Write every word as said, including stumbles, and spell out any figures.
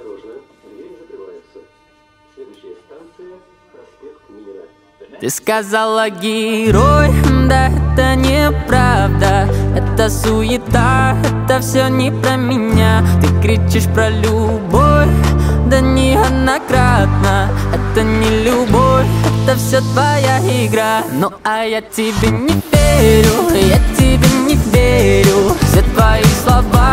Осторожно, двери закрываются. Следующая станция – проспект Мира. Ты сказала герой, да это неправда. Это суета, это все не про меня. Ты кричишь про любовь, да неоднократно. Это не любовь, это все твоя игра. Ну а я тебе не верю, я тебе не верю. Все твои слова